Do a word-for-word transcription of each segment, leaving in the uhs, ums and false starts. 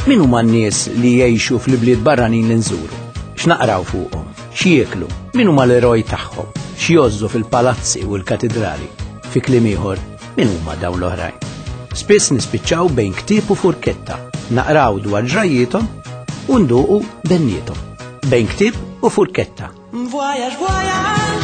Min huma n-nies li jgħixu fl-bliet barranin li nżuru? X'naqraw fuqhom? X'jieklu? Min huma l-eroj tagħhom? X'jożżu fil-palazzi u l-katedrali? Fi kliem ieħor, min huma dawn l-oħrajn? Spiss nispiċċaw bejn ktieb u furketta, naqraw dwar ġrajjithom u nduqu bennietom. Bejn ktieb u furketta. Voyage, voyage.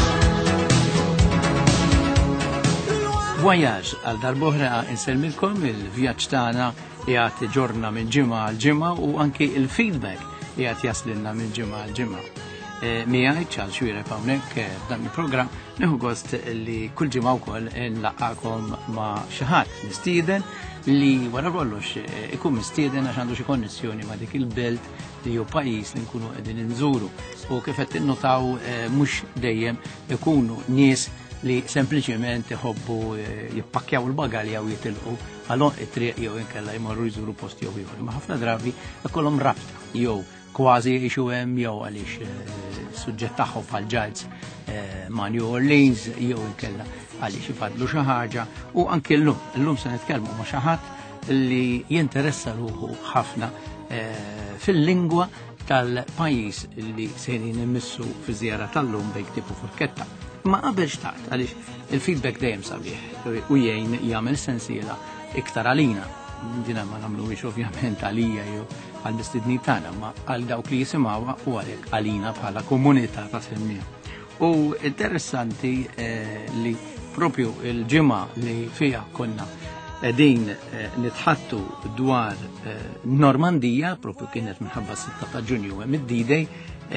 Voyage għal darbohra inselmilkom il-vjaġġ tagħna qiegħed ġorna minn ġimgħa għal ġimgħa u anki il-feedback qiegħed jaslilna minn ġimgħa għal ġimgħa. Miegħi ċal xwieqeb hawnhekk f'dan il-programm nieħu gost li kull ġimgħa wkoll nlaqgħakom ma' xi ħadd mistieden li wara kollox ikun mistieden għax għandu xi konnessjoni ma' dik il-belt li hu pajjiż li nkunu qegħdin inżuru. U kif qed innotaw mhux dejjem ikunu nies li sempliċement iħobbu jippakkjaw il-bagalja u jitilqu għalon it-triq jew inkella jmorru jżuru post jew ieħor. Ma ħafna drabi ikollhom rabta jew kważi jgħixu hemm jew għaliex suġġett tagħhom bħal ġajz ma' New Orleans jew inkella għaliex ifadlu xi ħaġa u anke llum. Illum se nitkellmu ma' xi ħadd li jinteressa ruħu ħafna fil-lingwa tal-pajjiż li sejrin immissu fi żjara tal-lum bejn ktieb u furketta. Ma qabel xtaqt għaliex il-feedback dejjem sabiħ u jgħin jagħmel sensiela iktar għalina. Dina ma nagħmluhiex ovvjament għalija jew għal mistednin tagħna, ma għal dawk li jisimgħuha u għalhekk għalina bħala komunità ta' semmija. U interessanti li propju il-ġimgħa li fiha konna qegħdin nitħattu dwar Normandija, propju kienet minħabba sitta ta' Ġunju hemm id-D-Day,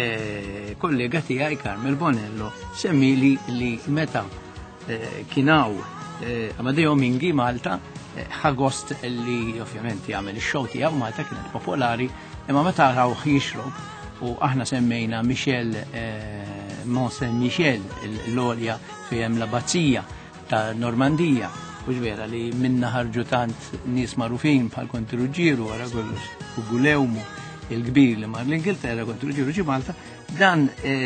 kollega tiegħi Carmel Bonello semmili li meta kienaw Amadeo Minghi Malta ħagost li ovvjament jagħmel ix-show tiegħu Malta kienet popolari, imma meta rawh jixrob u aħna semmejna Michel Mont Saint Michel l-olja fejn l-abazzija ta' Normandija u ġvera li minna ħarġu tant nies magħrufin bħal Kontruggiero wara kollox u Gulewmu il-kbir li mar l-Ingilterra Kontruggiero ġi Malta, dan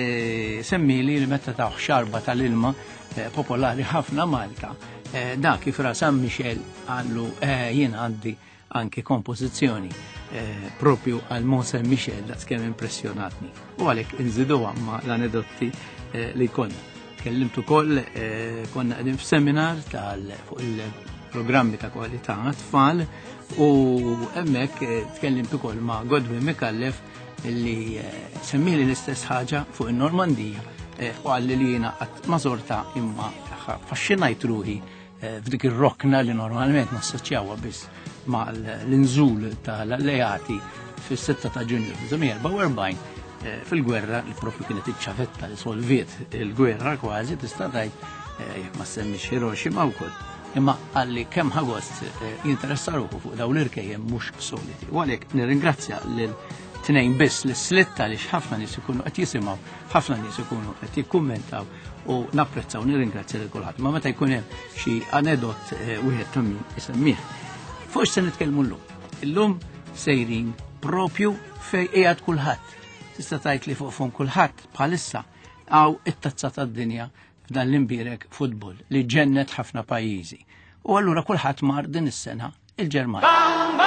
semmili li meta taħ xarba tal-ilma popolari ħafna Malta. Da kif ra San Michel għallu jien għandi anke kompożizzjoni propju għal Mont Saint Michel da skemm impressjonatni. U għalhekk inżidu għamma l-anedotti li konna. Kellimtu koll konna qegħdin f'seminar tal fuq il-programmi ta' kwalità tfal u hemmhekk tkellimt ukoll ma' Godwin Mikallef li semmili l-istess ħaġa fuq in-Normandija u għalli li jiena qatt ma żorta imma faxxinajt ruħi f'dik ir-rokna li normalment nassoċjawha biss ma' l-inżul tal-alleati fis-sitta ta' Ġunju fil-erba' u erbgħin fil-gwerra li propju kienet iċċavetta li solviet il-gwerra kważi tista' tgħid jekk ma semmix Hiroshima wkoll. Imma għalli kemm ħagost jinteressa ruħu fuq dawn l-irkejjem mhux soliti. U għalhekk nirringrazzja lil tnejn biss li slitta li ħafna nies ikunu qed jisimgħu, ħafna nies ikunu qed jikkummentaw u napprezzaw nirringrazzja lil kulħadd. Ma meta jkun hemm xi anedot wieħed ta' min isemmih. Fuq se nitkellmu llum. Illum sejrin propju fejn qiegħed kulħadd. Tista' tgħid li fuqhom kulħadd bħalissa għaw it-tazza tad-dinja f'dan l-imbierek futbol li ġennet ħafna pajjiżi. U allura kulħadd mar din is-sena il-Ġermanja.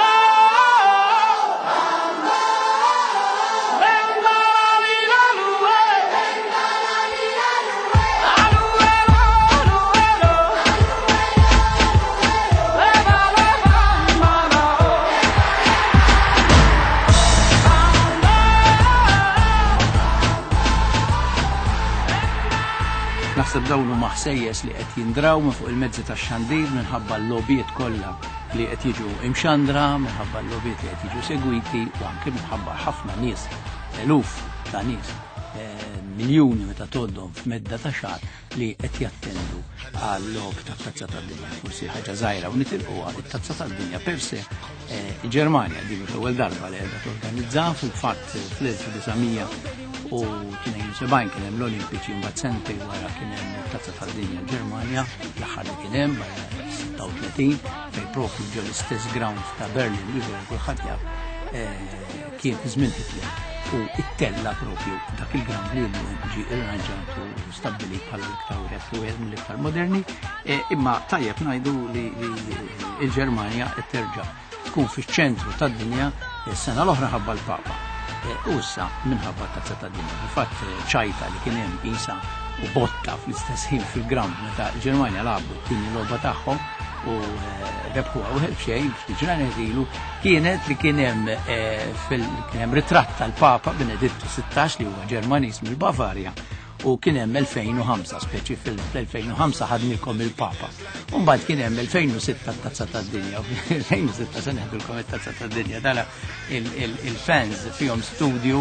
Naħseb dawn huma ħsejjes li qed jindraw minn fuq il-mezzi tax-xandir minħabba l-lobijiet kollha li qed jiġu imxandra, minħabba l-lobijiet li qed jiġu segwiti u anke minħabba ħafna nies, eluf ta' nies, miljuni meta toddhom f'medda ta' xahar li qed jattendu għall-lob tat-tazza tad-dinja. Forsi ħaġa żgħira u nitilqu it-tazza tad-dinja per se il-Ġermanja din l-ewwel darba li qiegħda torganizza fil-fatt fl-elf u tnejn u sebgħin kien hemm l-Olimpiċi mbagħad sentej wara kien hemm it-tazza tad-dinja Ġermanja, l-aħħar li kien hemm wara sitta u tletin fejn propju ġew l-istess ground ta' Berlin li kulħadd jaf kien żmien Hitler u it-tella propju dak il-ground li llum ġie irranġat u stabbilit bħala l-iktar wieħed u wieħed mill-iktar moderni, imma tajjeb ngħidu li l-Ġermanja qed terġa' tkun fiċ-ċentru tad-dinja Is-sena l-oħra ħabba l-Papa. U issa minħabba tazza ta' dinja. Fatt ċajta li kien hemm isa u botta fl-istess ħin fil-ground meta l-Ġermanja labbu t-tieni logħba tagħhom u rebħuha u ħelb xejn fil-ġranet ilu kienet li kien hemm kien hemm ritratt tal-Papa Benedittu sittax li huwa Ġermaniż mill-Bavarja u kien hemm elfejn u ħamsa speċi fil-elfejn u ħamsa ħadnilkom il-Papa. U mbagħad kien hemm elfejn u sitta t-tazza tad-dinja u elfejn u sitta se neħdulkom it-tazza tad-dinja. Dala il-fans fihom studju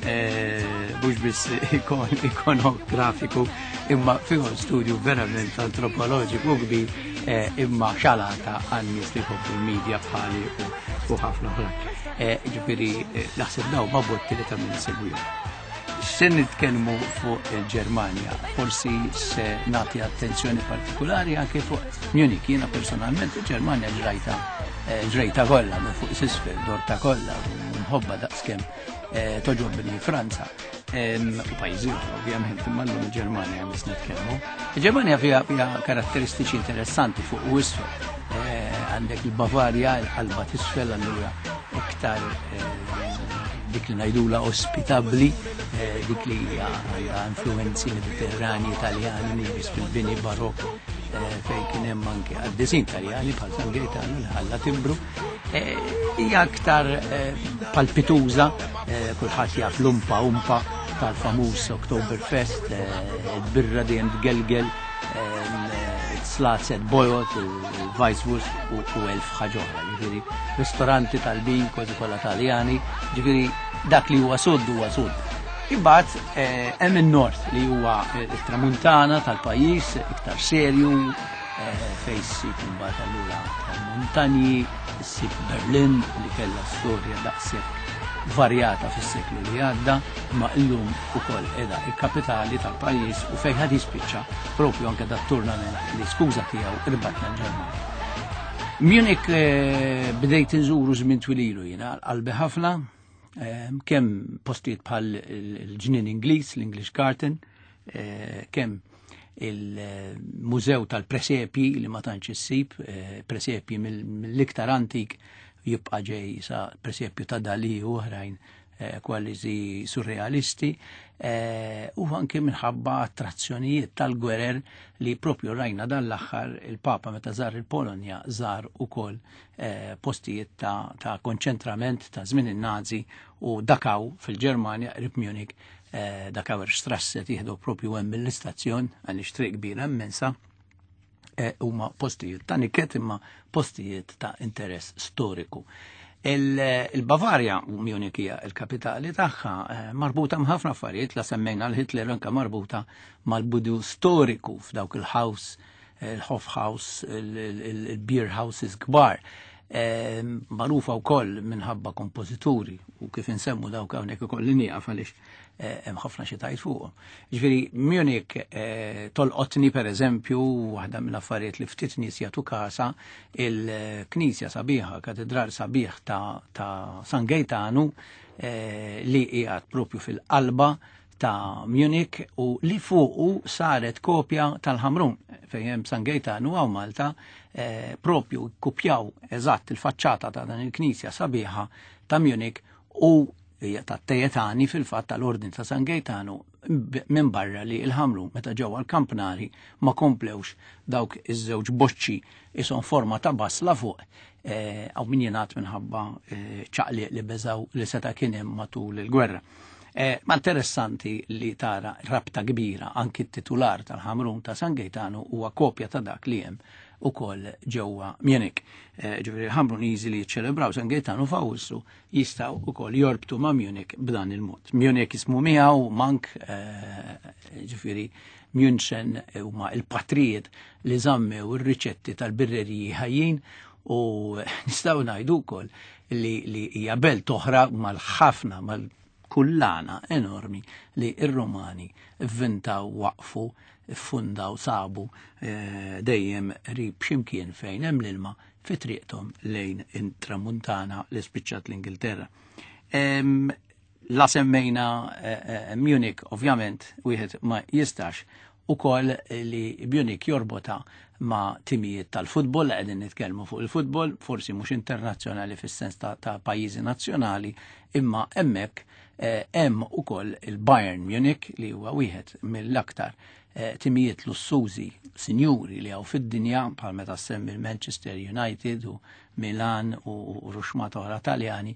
mhux biss ikonografiku imma fihom studju verament antropoloġiku kbir imma xalata għan-nies li jħobbu l-medja bħali u ħafna oħra. Ġifieri naħseb daw ma' botti li ta' min segwihom. Se nitkellmu fuq il-Ġermanja, forsi se nagħti attenzjoni partikolari anke fuq Munich. Jiena personalment il-Ġermanja ġrajta ġrajta kollha minn fuq s'isfel, dorta kollha u mħobba daqskemm toġobni Franza u pajjiżi ovvjament imma llum il-Ġermanja mis nitkellmu. Il-Ġermanja fiha karatteristiċi interessanti fuq u isfel. Għandek il-Bavarja, il-qalba t'isfel allura iktar dik li ngħidula ospitabbli, dik li għandha influenzi mediterrani Italjani mhux fil-bini barokk fejn kien hemm anke għaddisin Taljani bħal San Gaetano l-ħalla Timbru. Hija aktar palpituża, kulħadd jaf l-umpa umpa tal-famuż Oktoberfest, il-birra dejjem tgelgel, slazet bojot, il-Weisswurst u elf ħaġa oħra. Ġifieri ristoranti tal-bin kważi kollha Taljani, ġifieri dak li huwa sud huwa sud. Imbagħad hemm in-nord li huwa t-tramuntana tal-pajjiż iktar serju fejn issib imbagħad allura tal-muntanji, issib Berlin li kellha storja daqshekk varjata fis-seklu li għadda, ma llum ukoll qiegħda l-kapitali tal-pajjiż u fejn ħad jispiċċa propju anke dat-turnament li skuża tiegħu irbatna l-Ġermanja. Munich bdejt inżuru żmien twililu jiena qalbi ħafna, kemm postijiet bħal il-ġnien Ingliż, l-English Garden, kemm il-mużew tal-presepji li ma tantx issib, presepji mill-iktar antik jibqa' ġej sa presepju ta' Dalì u oħrajn kważi surrealisti u anke minħabba attrazzjonijiet tal-gwerer li propju rajna dan l-aħħar il-Papa meta żar il-Polonja żar ukoll postijiet ta' konċentrament ta' żmien in-Nazi u Dachau fil-Ġermanja qrib Munich, Dachauer Strasse tieħdu propju hemm mill-istazzjon għaliex triq kbira immensa. Huma postijiet ta' niket imma postijiet ta' interess storiku. Il-Bavarja u Munich hija l-kapitali tagħha marbuta m'ħafna affarijiet la semmejna l-Hitler anke marbuta mal-budu storiku f'dawk il-house, il-Hofhaus, il-beer houses kbar. Magħrufa wkoll minħabba kompożituri u kif insemmu dawk hawnhekk ukoll nieqaf għaliex hemm ħafna xi tajt fuqhom. Ġifieri Munich tolqotni pereżempju waħda mill-affarijiet li ftit nies jagħtu kasa il-Knisja sabiħa, katedral sabiħ ta' San Gaetano li qiegħed propju fil-qalba ta' Munich u li fuqu saret kopja tal-Ħamrun fejn hemm San Gaetano għaw Malta propju kkupjaw eżatt il-faċċata ta' dan il-Knisja sabiħa ta' Munich u ta' Tejetani fil-fatt tal-Ordin ta' San Gaetano minn barra li il-Ħamrun meta ġewwa l-Kampnari ma komplewx dawk iż-żewġ boċċi ishom forma ta' basla fuq għaw min jingħad minħabba ċaqliq li beżaw li seta' kien hemm matul il-gwerra. Ma interessanti li tara rabta kbira anki t-titular tal-Ħamrun ta' San Gaetano huwa kopja ta' dak li hemm ukoll ġewwa Munich. Ġifieri Ħamruniżi li jiċċelebraw San Gaetano f'Awwissu jistgħu ukoll jorbtu ma' Munich b'dan il-mod. Munich ismu miegħu mank ġifieri München huma l-patrijiet li żammew ir-riċetti tal-birreriji ħajjin u nistgħu ngħidu wkoll li hija belt oħra mal-ħafna mal kullana enormi li ir-Romani vvintaw waqfu, ffundaw sabu dejjem rib ximkien fejn hemm l-ilma fi triqthom lejn it-tramuntana li spiċċat l-Ingilterra. La semmejna Munich ovvjament wieħed ma jistax ukoll li Munich jorbota ma' timijiet tal-futbol, qegħdin nitkellmu fuq il-futbol, forsi mhux internazzjonali fis-sens ta', ta pajjiżi nazzjonali, imma hemmhekk hemm eh, ukoll il-Bayern Munich li huwa wieħed mill-aktar eh, timijiet lussużi sinjuri li hawn fid-dinja bħal meta semmi il-Manchester United u Milan u, u ruxmat oħra Taljani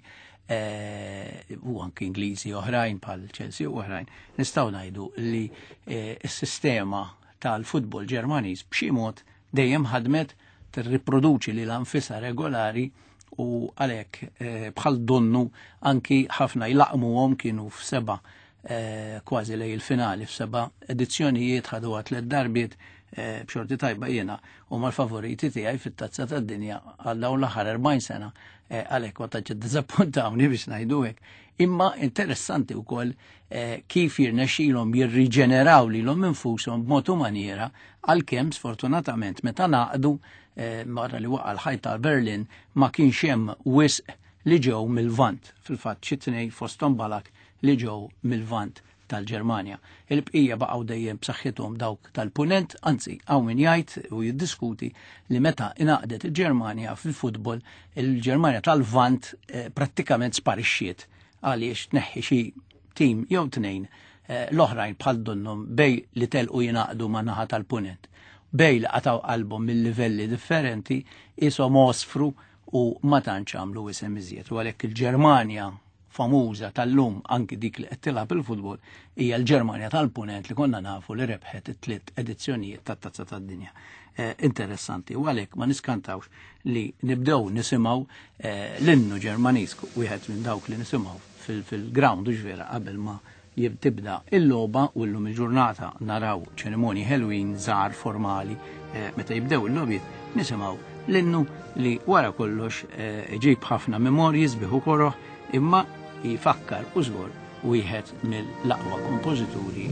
eh, u anke Ingliżi oħrajn bħal Chelsea u oħrajn. Nistgħu ngħidu li eh, s-sistema tal-futbol Ġermaniż b'xi mod dejjem ħadmet tirriproduċi li l-anfisa regolari u għalhekk eh, bħal donnu anki ħafna jlaqmuhom kienu f'seba' eh, kważi lej il-finali f'seba' edizzjonijiet ħadu tliet darbiet eh, b'xorti tajba jiena u mal-favoriti tiegħi fit-tazza tad-dinja għal dawn l-aħħar erbgħin sena għalhekk eh, waqt ġiddiżappuntawni biex ngħidu hekk. Imma interessanti wkoll eh, kif jirnexxilhom jirriġeneraw lilhom infushom b'mod u maniera għalkemm sfortunatament meta naqdu eh, marra li waqa' l-ħajta Berlin ma kienx hemm wisq li ġew mill-vant. Fil-fatt xi tnejn fosthom balak li ġew mill-vant tal-Ġermanja. Il-bqija baqgħu dejjem b'saħħithom dawk tal-punent, anzi hawn min jgħid u jiddiskuti li meta inaqdet il-Ġermanja fil-futbol, il-Ġermanja tal-vant eh, prattikament sparixxiet għaliex tneħħi xi tim jew tnejn eh, l-oħrajn bħal donnhom bej li telqu jinaqdu ma' naħa tal-punent. Bej li qataw qalbhom mill-livelli differenti ishom osfru u ma tantx għamlu isem iżjed. U għalhekk il-Ġermanja famuża tal-lum anki dik li qed tilgħab il-futbol hija l-Ġermanja tal-punent li konna nafu li rebħet it-tliet edizzjonijiet tat-tazza tad-dinja. Eh, interessanti u għalhekk ma niskantawx li nibdew nisimgħu eh, l-innu Ġermaniż wieħed minn dawk li nisimgħu fil-ground u ġvera qabel ma tibda il-logħba u llum il-ġurnata naraw ċerimonji Halloween żgħar formali eh, meta jibdew il-logħbiet nisimgħu l-innu li wara kollox ġib ħafna memorji sbieħ koroħ imma jifakkar u żgur wieħed mill-aqwa kompożituri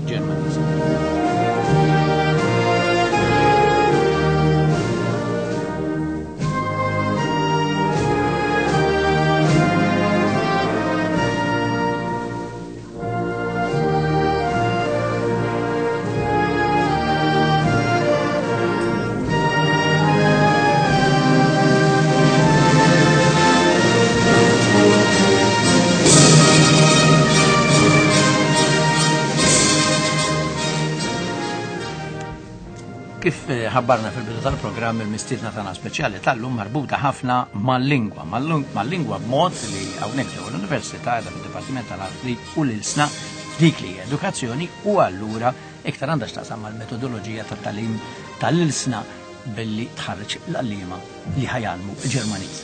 Ġermaniżi. Kif ħabbarna fil-bidu tal-programm il-mistiedna tagħna speċjali tal-lum marbuta ħafna mal-lingwa, mal-lingwa b'mod li hawnhekk ġew l-Università qiegħda fid-Dipartiment tal-Arti u l-Ilsna dik li edukazzjoni u allura iktar għandha x'taqsam mal-metodoloġija tat-tagħlim tal-Ilsna billi tħarreġ l-għalliema li ħajalmu Ġermaniż.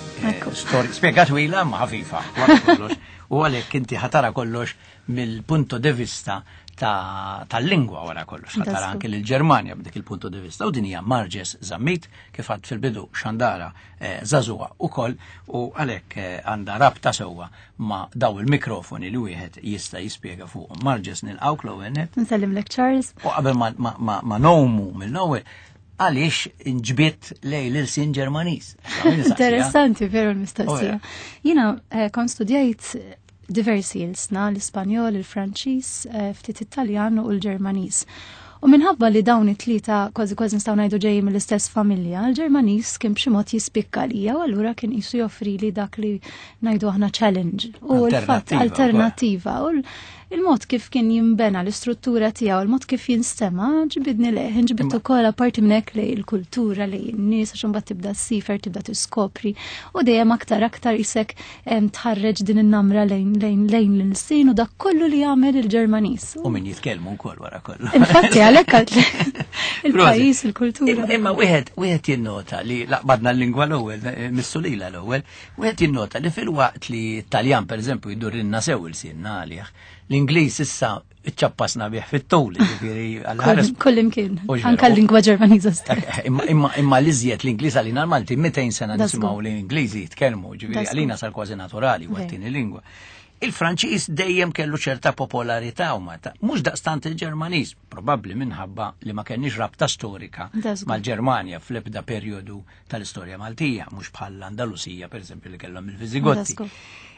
Spjega twila ma ħafifa kollox u għalhekk inti ħatara kollox mill-punto de vista tal-lingwa wara kollox, ħatara anke l-Ġermanja b'dik il-punto de vista u din hija Marġes Zammit kif għad fil-bidu xandara żagħżugħa ukoll u għalhekk għandha rabta sewwa ma' daw il-mikrofoni li wieħed jista' jispjega fuqhom. Marġes nilqgħuk l-ewwel net. Nsellimlek Charles. U qabel ma nowmu mill-ewwel għaliex inġbiet lej l-ilsin Ġermaniż. Interessanti veru l-mistoqsija. Jiena kont studjajt diversi ilsna, l-Ispanjol, il-Franċiż, ftit Italjan u l-Ġermaniż. U minħabba li dawn it-tlieta kważi kważi nistgħu ngħidu ġejjin mill-istess familja, l-Ġermaniż kien b'xi mod jispikka lija u allura kien qisu joffri li dak li ngħidu aħna challenge u l-fatt alternattiva u il-mod kif kien jimbena l-istruttura tiegħu, il-mod kif jinstema, ġibidni leħ, ġibid ukoll apparti minn hekk lej il-kultura lej in-nies għax imbagħad tibda ssifer, tibda tiskopri u dejjem aktar aktar isek tħarreġ din in-namra lejn lejn lejn l-insin u dak kollu li jagħmel il-Ġermaniż. U min jitkellmu wkoll wara kollu. Infatti għalhekk il-pajjiż, il-kultura. Imma wieħed wieħed jinnota li laqbadna l-lingwa l-ewwel, missulila l-ewwel, wieħed jinnota li fil-waqt li Taljan pereżempju jdurrinna sew il-sin għalih. L-Ingliż issa iċċappasna bih fit-tul, ġifieri għall-ħares. Kullimkien, anke l-lingwa Ġermaniża stess. Imma l-iżjed l-Ingliż għalina l-Malti mejtejn sena nisimgħu l-Ingliżi jitkellmu, ġifieri għalina sar kważi naturali waqtin il-lingwa. Il-Franċiż dejjem kellu ċerta popolarità u meta mhux daqstant il-Ġermaniż, probabbli minħabba li ma kenniex rabta storika mal-Ġermanja fl-ebda perjodu tal-istorja Maltija, mhux bħal l-Andalusija pereżempju li kellhom il-Viżigotti.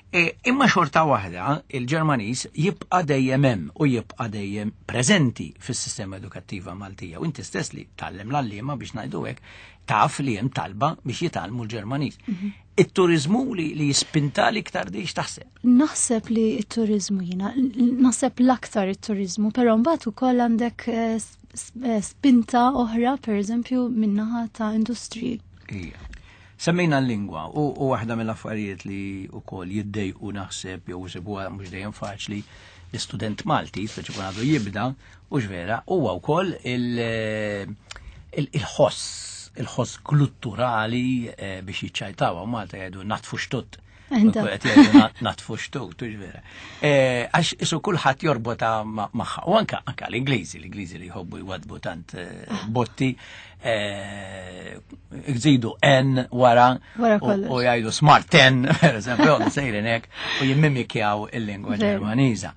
Imma xorta waħda il-Ġermaniż jibqa' dejjem hemm u jibqa' dejjem preżenti fis-sistema edukattiva Maltija. U inti stess li tallem l-allima biex ngħidu hekk taf li hemm talba biex jitgħallmu l-Ġermaniż. It-turiżmu li li jispinta l-iktar di x'taħseb? Naħseb li t-turiżmu jiena, naħseb l-aktar it-turiżmu, però mbagħad ukoll għandek spinta oħra pereżempju min-naħa ta' industriji. Semmejna l-lingwa u waħda mill-affarijiet li wkoll jiddejqu naħseb jew isibuha mhux dejjem faċli l-istudent Malti speċi kun għadu jibda u x'vera huwa wkoll il-ħoss il-ħoss kulturali biex jiċċajtaw Malta jgħidu natfu xtut. Natfu xtut, u x'vera. Għax isu kulħadd jorbota magħha u anke l-Ingliżi, l-Ingliżi li jħobbu jwadbu tant botti. Gżidu N wara u jgħidu smart ten, per esempio, sejrin hekk u jimmimikjaw il-lingwa Ġermaniża.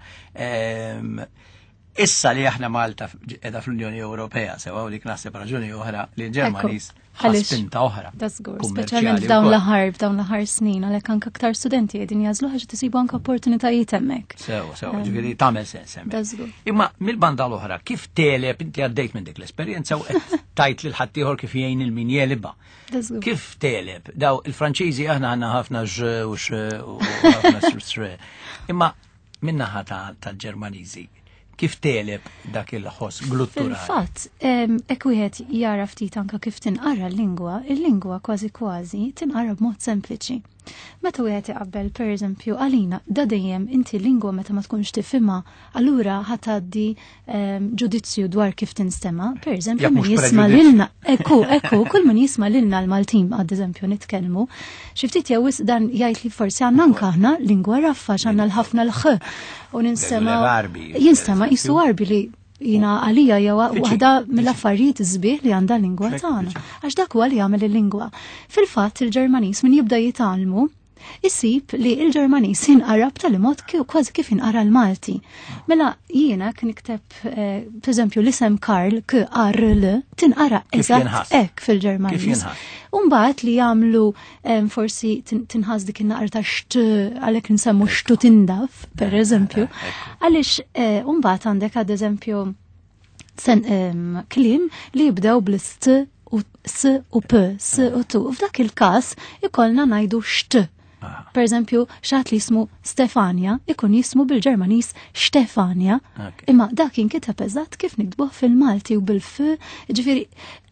Issa li aħna Malta edha fl-Unjoni Ewropea sewa u dik naħseb raġuni oħra li l-Ġermaniż ħaspinta oħra. Speċjalment f'dawn l-aħħar f'dawn l-aħħar snin għalhekk anke aktar studenti qegħdin jażlu ħaġa tisibu anke opportunitajiet hemmhekk. Sew, sew, ġifieri tagħmel sens hemmhekk. Imma mill-banda l-oħra kif teleb inti għaddejt minn dik l-esperjenza u qed tajt lil ħadd ieħor kif jgħin il-min jelibha. Kif teleb? Daw il-Franċiżi aħna għandna ħafna ġ u x u ħafna s imma min-naħa tal-Ġermaniżi kif teleb dak il-ħoss glutturali? Fil-fatt, hekk wieħed jara ftit anke kif tinqara l-lingwa, il-lingwa kważi kważi tinqara b'mod sempliċi. Meta wieħed iqabbel pereżempju għalina da dejjem inti lingwa meta ma tkunx tifhimha, allura ħatgħaddi ġudizzju dwar kif tinstema'. Pereżempju min jisma' lilna ekku ekku kull min jisma' lilna l-Maltin għad eżempju nitkellmu, xi ftit jew dan jgħid li forsi għandna anke aħna lingwa raffax għandna l-ħafna l-ħ u ninstema' jinstema' qisu Arbi li jina għalija jew waħda mill-affarijiet żbieħ li għandha lingwa tagħna. Għax dak huwa li jagħmel il-lingwa. Fil-fatt il-Ġermaniż min jibda jitgħallmu isib li il-Ġermaniż jinqarab tal-imod kważi kif inqara l-Malti. Mela jiena kien nikteb pereżempju l-isem Karl K R L tinqara eżatt hekk fil-Ġermaniż. Umbagħad li jagħmlu forsi tinħass dik in-naqra ta'xt għalhekk insemmu xtu tindaf, pereżempju, għaliex umbagħad għandek għad eżempju kliem li jibdew bl-st u s u p, s u tu. F'dak il-każ ikollna ngħiduxt. Per eżempju, xaħat li jismu Stefania, ikun jismu bil-Ġermaniż Stefania, imma dak jinkitab eżatt kif nikdbuh fil-Malti u bil-f, ġifieri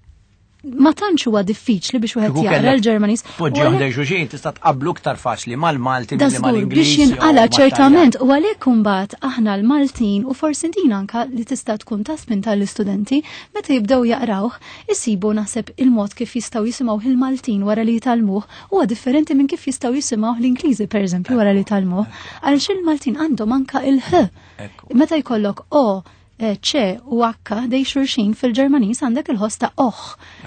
ma tantx huwa diffiċli biex wieħed jaqra l-Ġermaniż. Poġġi waħda xulxin tista' tqabblu iktar faċli mal-Malti milli mal-Ingliż. Biex jinqala ċertament u għalhekk imbagħad aħna l-Maltin u forsi din anke li tista' tkun ta' spinta l-istudenti meta jibdew jaqrawh isibu naħseb il-mod kif jistgħu jisimgħu il-Maltin wara li jitalmuh huwa differenti minn kif jistgħu jisimgħu l-Ingliżi pereżempju wara li jitalmuh. Għaliex il-Maltin għandhom anke il-ħ. Meta jkollok o ċe u akka dej xurxin fil-Ġermaniż għandek il-ħoss ta' oħ.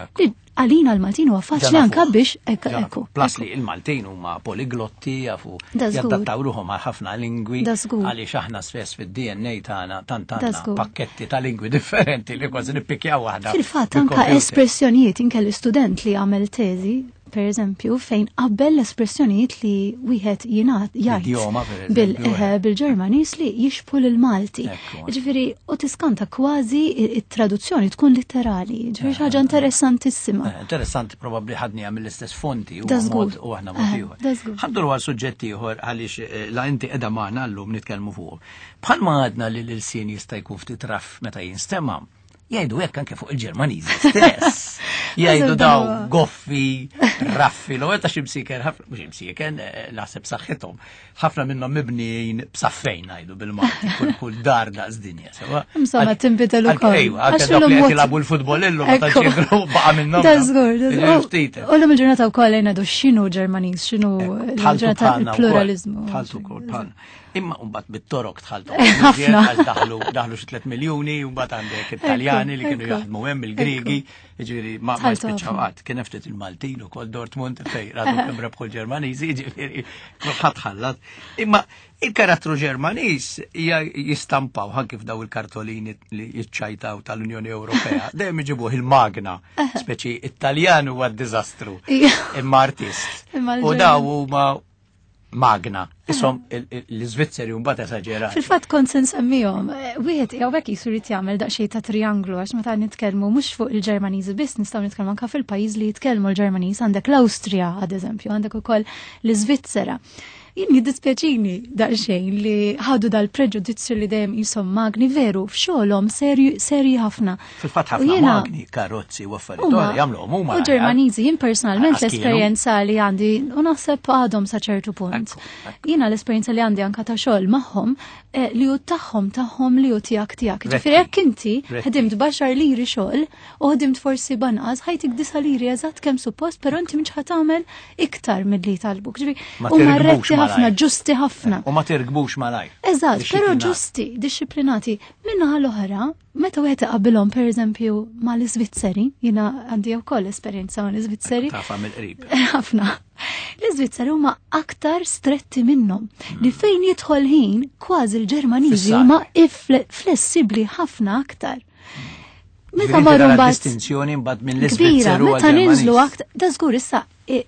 Għalina l-Maltin huwa faċli anke biex ekku. Plas li il-Maltin huma poliglotti jafu jaddattaw ruhom għal ħafna lingwi għaliex aħna spess fid-D N A tagħna tant għandna pakketti ta' lingwi differenti li kważi nippikjaw waħda. Fil-fatt anke espressjonijiet inkelli student li għamel teżi per eżempju fejn qabbel l-espressjonijiet li wieħed jingħad jgħid bil-Ġermaniż li jixbu lil-Malti. Ġifieri u tiskanta kważi it-traduzzjoni tkun literali. Ġifieri ħaġa interessantissima. Interessanti probabbli ħadni mill-istess fonti u mod u aħna mod ieħor. Ħadduru għal suġġett ieħor għaliex la inti qiegħda magħna llum nitkellmu fuq. Bħalma għadna li l-sien jista' jkun ftit raff meta jinstema' jgħidu hekk anke fuq il-Ġermaniżi stess. Jgħidu daw goffi, raffi, l għeta ximsiken, mux ximsiken, naħseb saħħithom. ħafna minnhom mibnijin b'saffejn ngħidu bil-Malti, kull dar daqs dinja. Insomma tinbidel ukoll. Ejwa, anke dawk li qed jilagħbu l-futbol illum ma tantx jidhru baqa' minnhom. Dażgur, u l il-ġurnata wkoll ngħidu x'inhu Ġermaniż, x'inhu l-ġurnata il-pluralizmu. Tħaltu wkoll bħalna. Imma mbagħad bit-torok tħaltu. Ħafna daħlu daħlu xi tliet miljuni u mbagħad għandek Italjani li kienu jaħdmu hemm il-Griegi, jiġifieri ma spiċċaw qatt kien ftit il-Maltin ukoll Dortmund fejn radu kemm rebħu l-Ġermaniżi, jiġifieri ħadd ħallat. Imma il-karattru Ġermaniż jistampaw anke f'daw il-kartolini li jiċċajtaw tal-Unjoni Ewropea. Dejjem iġibuh il-magna, speċi Italjan huwa d-diżastru, imma artist. U daw huma magna. Isom l-Iżvizzeri mbagħad esaġerati. Fil-fatt kont se nsemmihom, wieħed hawnhekk jisu jrid jagħmel daqsxejn ta' trianglu għax meta nitkellmu mhux fuq il-Ġermaniżi biss nistgħu nitkellmu anke fil-pajjiż li jitkellmu l-Ġermaniż għandek l-Awstrija għadeżempju, għandek ukoll l-Iżvizzera. Jien jiddispjaċini daqsxejn li ħadu dal-preġudizzju li dejjem jisom magni veru f'xogħolhom serji ħafna. Fil-fatt ħafna magni, karozzi u affarijiet jagħmluhom huma. U Ġermaniżi jien personalment l-esperjenza li għandi u naħseb għadhom sa ċertu punt. Jiena l-esperjenza li għandi anke ta' xogħol magħhom li hu tagħhom tagħhom li hu tiegħek tiegħek. Ġifieri hekk inti ħedimt baxar liri xogħol u ħedimt forsi banqas ħajtik disa liri eżatt kemm suppost, però inti mhux ħatamel iktar milli talbuk. Ġifieri ħafna ġusti ħafna. U ma tirgbux malaj. Eżatt, però ġusti, disciplinati. Minnaħa l-oħra, meta wieħed iqabbilhom pereżempju mal-Iżvizzeri, jiena għandi wkoll esperjenza mal-Iżvizzeri. Tafa mill-qrib. Ħafna. L-Iżvizzeri huma aktar stretti minnhom. Li fejn jidħol ħin kważi l-Ġermaniżi huma flessibbli ħafna aktar. Meta marru mbagħad distinzjoni mbagħad minn l-Iżvizzeri u meta ninżlu aktar, da żgur issa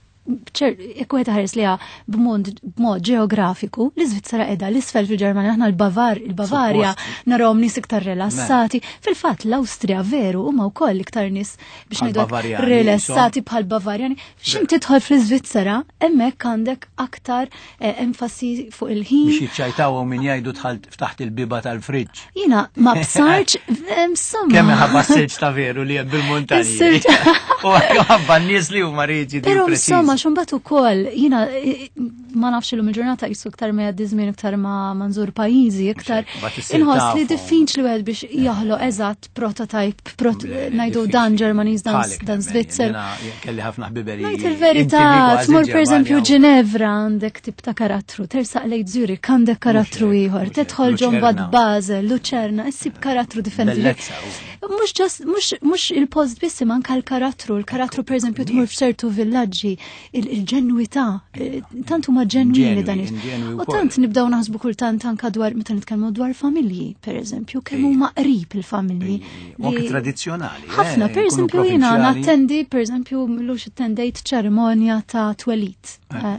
Ekkwet ħares li b'mod ġeografiku, l-Iżvizzera qiegħda l-isfel fil-Ġermanja, aħna l-Bavar, il-Bavarja narawhom nies iktar rilassati. Fil-fatt l-Awstrija veru huma wkoll iktar nies biex ngħidu rilassati bħal Bavarjani. X'int tidħol fl-Iżvizzera, hemmhekk għandek aktar enfasi fuq il-ħin. Biex jiċċajtawhom min jgħidu ftaħt il-biba tal-friġġ. Jiena ma bsarx insomma. Kemm ħabba s-silġ ta' veru li hemm bil-muntanji. U ħabba n-nies li huma riġidi preċiżi. Xumbat u koll, jina ma nafx l-lum il-ġurnata jissu iktar me għaddizmin, iktar ma manżur pajizi, iktar inħos li diffinċ li għed biex jaħlo eżat prototype, najdu dan Ġermaniż, dan Svizzer. Kelli ħafna ħbiberi. Najt il-verità, tmur per eżempju Ġenevra għandek tip ta' karattru, tersaq lejt Zurich għandek karattru ieħor, tidħol ġon bad Basel, Luċerna, issib karattru differenti. Mux ġast, mux il-post bissi manka l-karattru, l-karattru per eżempju tmur f'ċertu villaġġi, il-ġenwità, tant huma ġenwini dan u tant nibdaw naħsbu kultant anka dwar meta nitkellmu dwar familji, pereżempju, kemm huma qrib il-familji. Anke tradizzjonali. Ħafna, pereżempju jiena nattendi, pereżempju millux attendejt ċerimonja ta' twelid.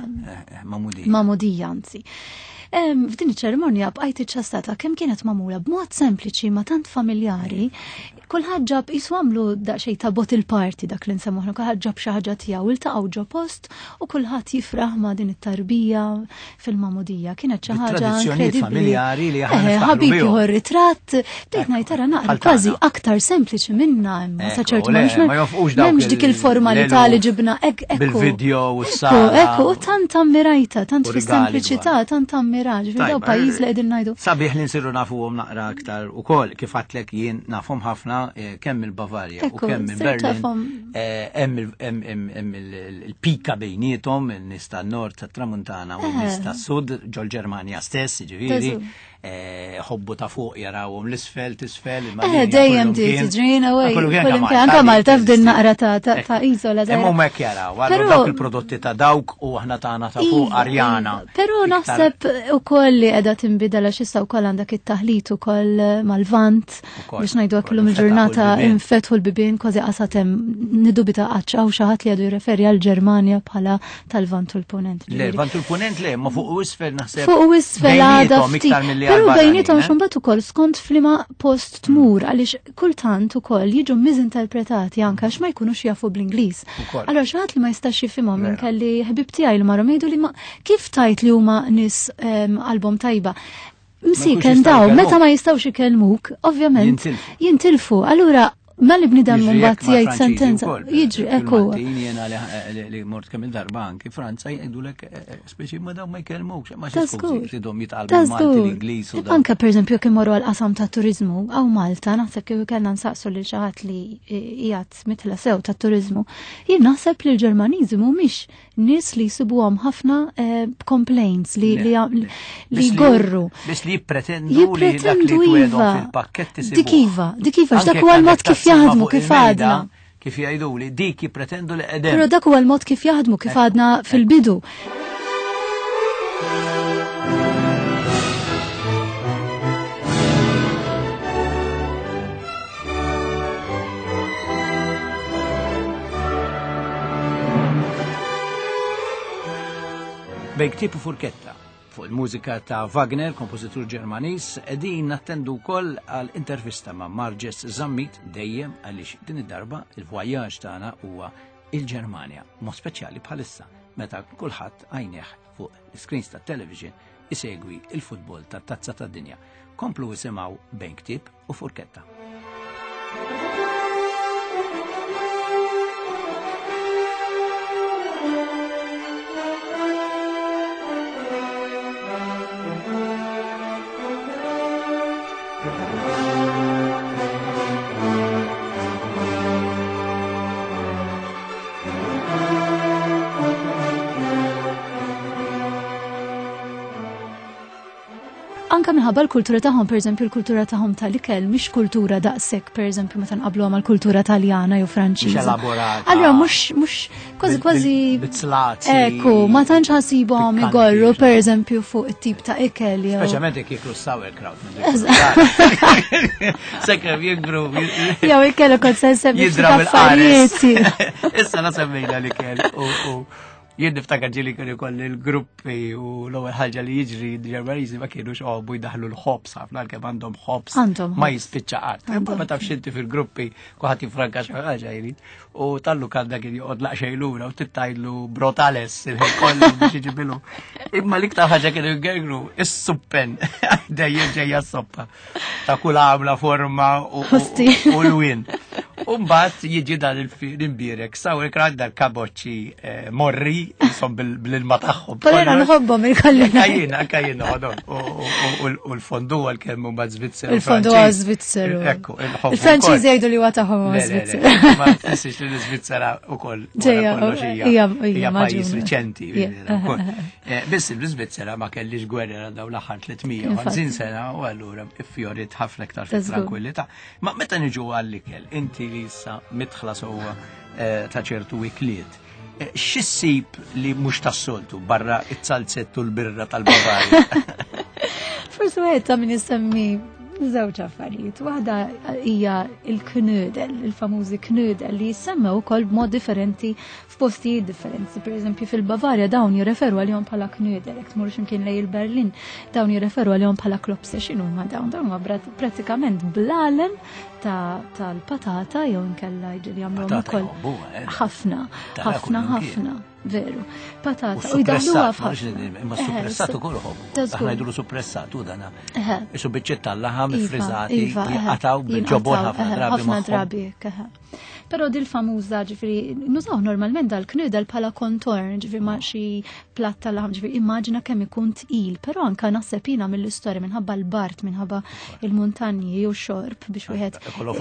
Mamudija anzi. F'din iċ-ċerimonja bqajt iċċastata kemm kienet magħmula b'mod sempliċi ma tant familjari, kulħadd ġab isu għamlu daqsxejn ta' bottle party dak li nsemmuh, kulħadd ġab xi ħaġa tiegħu iltaqgħu ġo post u kulħadd jifraħ ma' din it-tarbija fil-Mamudija. Kienet xi ħaġa inkredibbli. Familjari li aħna ħabib ieħor ritratt, bdejt ngħid tara naqra kważi aktar sempliċi minna imma sa ċertu m'hemmx dik il-formalità li ġibna hekk hekk. Bil-video u s-sala. Ekku, u tant ammirajta, tant fis-sempliċità, tant ammiraġ, fil-daw pajjiż li qegħdin ngħidu. Sabiħ li nsiru nafuhom naqra aktar ukoll kif għadlek jien nafhom ħafna kemm il-Bavarja u kemm il-Berlin hemm il-pika bejnietom il-nies tan-nord tat-tramuntana u n-nies tas-sud ġol-Ġermanja stess, ġifieri ħobbu ta' fuq jarawhom l-isfel tisfel il-Malta. Dejjem dik ġrina wej. Anke Malta f'din naqra ta' iżola żgħira. Hemm hekk jaraw, għal dawk il-prodotti ta' dawk u aħna tagħna ta' fuq Arjana. Però naħseb ukoll li qiegħda tinbidel għax issa wkoll għandek it-taħlit ukoll mal-Vant biex ngħidu hekk illum il-ġurnata infetħu l-bibien kważi qasat hemm nidubita qaċċ hawn xi ħadd li għadu jirreferi għal Ġermanja bħala tal-Vant u l-Punent. Le, Vant u l-Punent le, ma fuq u isfel naħseb. Fuq u isfel għadha ftit. Però bejnietom xumbat ukoll skont flima post tmur għaliex kultant ukoll jiġu miżinterpretati anke għax ma jkunux jafu bl-Ingliż. Allora xi ħadd li ma jistax jifhimhom minn kelli ħbib tiegħi li marhom jgħidu li kif tajt li huma nies album tajba. Msiken daw, meta ma jistgħux ikellmuk, ovvjament jintilfu. Allura Malli bnidem mbagħad jgħid sentenza jiġri ekku. Jiena li mort kemm il-darba anke Franza jgħidulek speċi ma dawn ma jkellmux ma x'iskużidhom jitqalbu Malti l-Ingliż u anke pereżempju kemm morru għall-qasam tat-turiżmu aw Malta naħseb kif kellna nsaqsu lil xi ħadd li qiegħed mitla sew tat-turiżmu. Jien naħseb li l-Ġermaniżi mhumiex nies li jsibuhom ħafna complaints li li jgorru. Biex li jippretendu li dak li twedhom fil-pakketti dik iva, dik iva x'dak huwa l-mod kif jaħdmu kif għadna. Kif jgħidu li dik jippretendu li qedem. Però dak huwa l-mod kif jaħdmu kif għadna fil-bidu. Bejktib u furketta. Fuq il-mużika ta' Wagner, kompożitur Ġermaniż, qegħdin nattendu wkoll għal intervista ma' Marġes Zammit dejjem għaliex din id-darba il-vwajaġġ tagħna huwa il-Ġermanja, mod speċjali bħalissa meta kulħadd għajneħ fuq l-screens tat-television isegwi il-futbol tat-tazza tad-dinja. Komplu isimgħu Bejktib u furketta. Anka minħabba l-kultura tagħhom, pereżempju l-kultura tagħhom tal-ikel mhix kultura daqshekk pereżempju meta nqabbluha mal-kultura Taljana jew Franċiża. Allura mhux mhux kważi kważi ekku, ma tantx ħasibhom igorru pereżempju fuq it-tip ta' ikel jew. Speċjalment jekk jikru sauerkraut. Sekemm jikbru. Jew ikel ukoll se semmi affarijiet. Issa nasemmejna l-ikel u jien niftakar ġili kienu jkoll il-gruppi u l-ewwel ħaġa li jiġri d-Ġermaniżi ma kienux qogħbu jdaħlu l-ħobs ħafna kemm għandhom ħobs ma jispiċċa qatt. Imma ma tafx inti fil-gruppi kulħadd jifranka xi ħaġa jrid u tallu kalda kien joqgħod laqxej lura u tittajlu brotales il-ħin kollu biex jiġibilu. Imma l-iktar ħaġa kienu jgergru is-suppen dejjem ġejja s-soppa ta' kull għamla forma u l-win. Umbat jiġi dan il-imbirek, sauerkraut dal-kaboċċi morri, jisom bil-ilma tagħhom. Polena nħobbhom il-kollina. Kajjina, kajjina għadhom. U l-fondu għal-kemm umbat Zvizzeru. Il-fondu għal Zvizzeru. Ekku, il-Franċiżi jgħidu li huwa tagħhom huwa Zvizzeru. Ma tfissirx li l-Svizzera wkoll. Hija pajjiż riċenti. Biss l-Svizzera ma kellix gwerra dawn l-aħħar tlietmija u ħamsin sena u allura iffjorit ħafna iktar fit-tranquillità. Ma meta niġu għall-ikel, inti li issa mitħla sewwa ta' ċertu wikliet. X'issib li mhux tas-soltu barra it-salzett u l-birra tal-Bavarja? Forsi wieħed ta' min isemmi żewġ affarijiet. Waħda hija il-knödel, il-famużi knödel li jissemmew ukoll b'mod differenti f'postijiet differenti. Pereżempju fil-Bavarja dawn jirreferu għalihom bħala knödel, jekk tmur x'imkien lej il-Berlin dawn jirreferu għalihom bħala klopse. X'inhuma dawn? Dawn huma pratikament blalen tal-patata jew inkella jiġri jagħmluhom ukoll ħafna, ħafna, ħafna. Veru. Patata. U jdaħluha f'ħafna. Imma suppressat ukoll ħobbu. Aħna jgħidu suppressat u dana. Isu biċċett tal-laħam frizzati jaqataw bil-ġobor ħafna drabi. Ħafna drabi. Però dil-famuża ġifieri nużaw normalment dal-knödel bħala kontorn, ġifieri ma' xi platt tal-laħam, ġifieri immaġina kemm ikun tqil, però anke naħseb jiena mill-istorja minħabba l-bart, minħabba il-muntanji u xorb biex wieħed.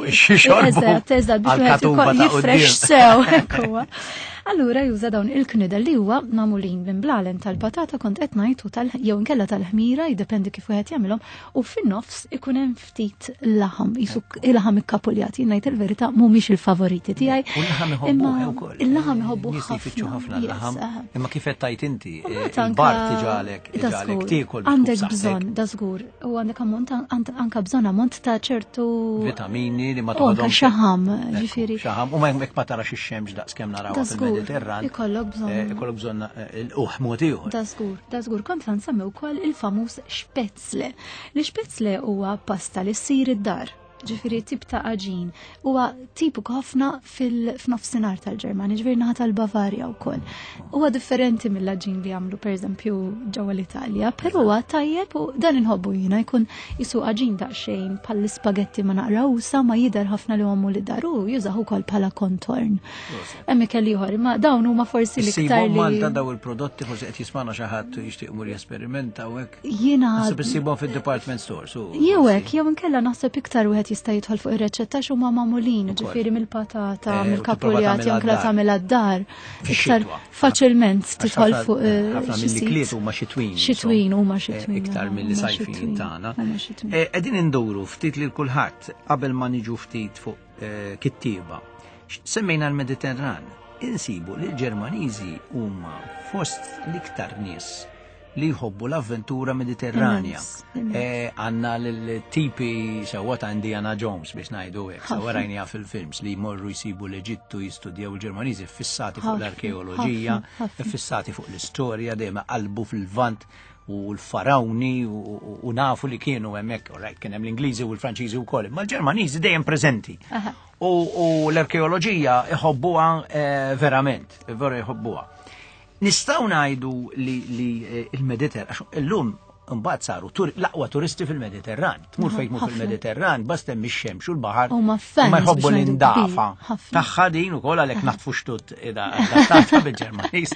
Eżatt, eżatt biex wieħed jifresh sew hekk. Allura juża dawn il-knödel li huwa magħmulin minn blalen tal-patata kont qed ngħid tal jew inkella tal-ħmira jiddependi kif wieħed jagħmilhom u fin-nofs ikun hemm ftit laħam, il-laħam ikkapuljat. Jien ngħid il-verità mhumiex il-favoriti tiegħi. Imma il-laħam iħobbu ħafna l-laħam. Imma kif qed tajt inti il-bart iġalek iġalek tiekol għandek bżonn da żgur u għandek ammont anke bżonn ammont ta' ċertu vitamini li ma toħodhom xaħam, ġifieri. Xaħam u ma jekk ma tarax ix-xemx daqskemm narawha fil-Mediterran. Ikollok bżonn. Ikollok bżonn il-uħ mod ieħor. Da żgur, da żgur kont nsemmi wkoll il-famuż Spätzle. L-Spätzle huwa pasta li ssir id-dar. Ġifieri tip ta' aġin huwa tipiku ħafna fil-nofsinhar tal-Ġermanja, ġifieri naħa tal-Bavarja wkoll. Huwa differenti mill-aġin li jagħmlu pereżempju ġewwa l-Italja, però huwa tajjeb u dan inħobbu jiena jkun isu aġin daqsxejn bħall-ispagetti ma naqrawsa ma jidher ħafna li għamlu li daru jużaw ukoll bħala kontorn. Hemm ikel ieħor, imma dawn huma forsi l-iktar li Malta daw il-prodotti forsi qed jismana xi ħadd jixtieq imur jesperimenta u hekk. Jiena naħseb issibhom fid-department stores. Jew hekk jew inkella naħseb iktar wieħed jista' jidħol fuq ir-reċetta x'huma magħmulin, ġifieri mill-patata, mill-kapuljat jew inkella tagħmel għad-dar. Iktar faċilment tidħol fuq ħafna mill-ikliet huma xitwin. Xitwin huma xitwin. Iktar mill-sajfin tagħna. Qegħdin induru ftit lil kulħadd qabel ma niġu ftit fuq kittieba. Semmejna l-Mediterran, insibu li l-Ġermaniżi huma fost l-iktar nies li jħobbu l-avventura mediterranja. Għanna l-tipi sewwa ta' Indiana Jones biex ngħidu hekk, sewwa rajnija fil-films li jmorru jsibu l-Eġittu jistudjaw il-Ġermaniżi fissati fuq l-arkeoloġija, fissati fuq l-istorja, dejjem qalbu fil-Vant u l-Farawni u nafu li kienu hemmhekk, kien hemm l-Ingliżi u l-Franċiżi wkoll, ma l-Ġermaniżi dejjem preżenti. U l-arkeoloġija iħobbuha verament, vera jħobbuha. Nistgħu ngħidu li il-Mediterran, illum mbagħad saru l-aqwa turisti fil-Mediterran. Tmur fejn tmur fil-Mediterran, basta hemm ix-xemx u l-baħar ma jħobbu l-indafa. Tagħha din ukoll għalhekk naħtfu xtut adattata bil-Ġermaniż.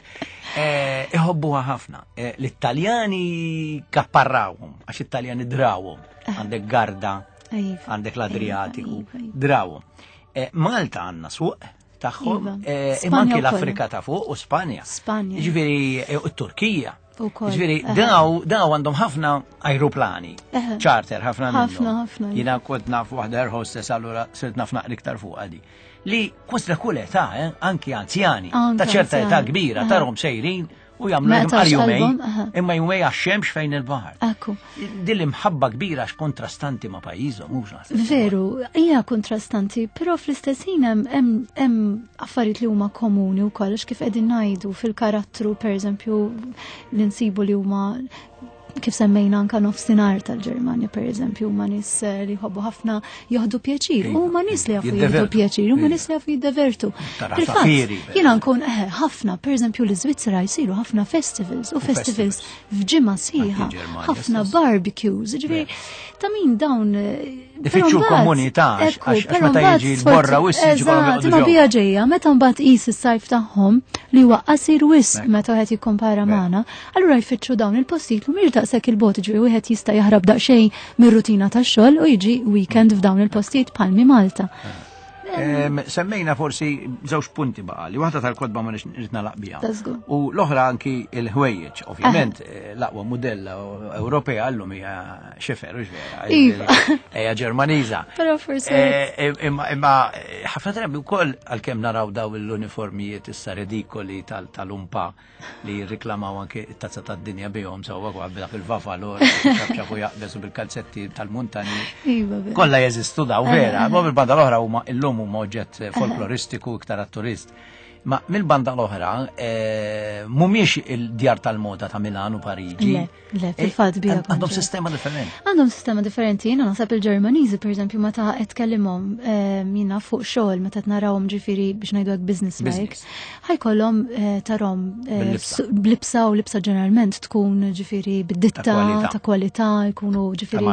Iħobbuha ħafna. L-Italjani kapparrawhom, għax Italjani drawhom. Għandek Garda, għandek l-Adriatiku, drawhom. Malta għandna suq tagħhom, imma anke l-Afrika ta' fuq u Spanja. Ġifieri t-Turkija. Ġifieri daw daw għandhom ħafna ajruplani, charter ħafna minnhom. Jiena kont naf waħda air hostess allura sirt naf naqra iktar fuq għadi. Li kważi kull età, anki anzjani, ta' ċerta età kbira, tarhom sejrin u jagħmlu għal jumejn, imma jumej għax-xemx fejn il-baħar. Din imħabba kbira għax kontrastanti ma' pajjiżhom mhux naħseb. Veru, hija kontrastanti, però fl-istess ħin hemm affarijiet li huma komuni wkoll għax kif qegħdin ngħidu fil-karattru pereżempju li nsibu li huma kif semmejna anka nofsinhar tal-Ġermanja pereżempju huma nies li jħobbu ħafna joħdu pjaċir, huma nies li jafu jieħdu pjaċir, huma nies li jafu jiddevertu. Fil-fatt jiena nkun ħafna pereżempju l-Iżvizzera jsiru ħafna festivals u festivals f'ġimgħa sħiħa, ħafna barbecues, ġifieri ta' min dawn Ifittxu l-komunità għax meta jiġi l-borra wisq Eżatt, imma bija ġejja, meta mbagħad qis is-sajf tagħhom li huwa qasir wisq meta wieħed jikkompara magħna, allura jfittxu dawn il-postijiet u mhix daqshekk il-bot ġifieri wieħed jista' jaħrab daqsxejn mir-rutina tax-xogħol u jiġi weekend f'dawn il-postijiet bħalmi Malta. Semmejna forsi żewġ punti baqa li waħda tal-kodba ma nrid nagħlaq biha. U l-oħra anki il-ħwejjeġ, ovvjament l-aqwa mudella Ewropea llum hija xifer u ġvera. Hija Ġermaniża. Però forsi imma ħafna drabi wkoll għalkemm naraw daw l-uniformijiet issa ridikoli tal-umpa li jirriklamaw anke it-tazza tad-dinja bihom sewwa dak il-vafalor, xabxafu jaqbeżu bil-kalzetti tal-muntani. Kollha jeżistu daw vera, ma bil-banda l-oħra huma illum huma oġġett folkloristiku iktar għat-turist. Ma mill-banda l-oħra mhumiex il-djar tal-moda ta' Milan u Pariġi. Le, fil-fatt bija. Għandhom sistema differenti. Għandhom sistema differenti. Jiena naħseb il-Ġermaniżi pereżempju meta qed tkellimhom jiena fuq xogħol meta narawhom ġifieri biex ngħidu hekk business like. Ħajkollhom tarhom blibsa u libsa ġeneralment tkun ġifieri bid-ditta ta' kwalità, jkunu ġifieri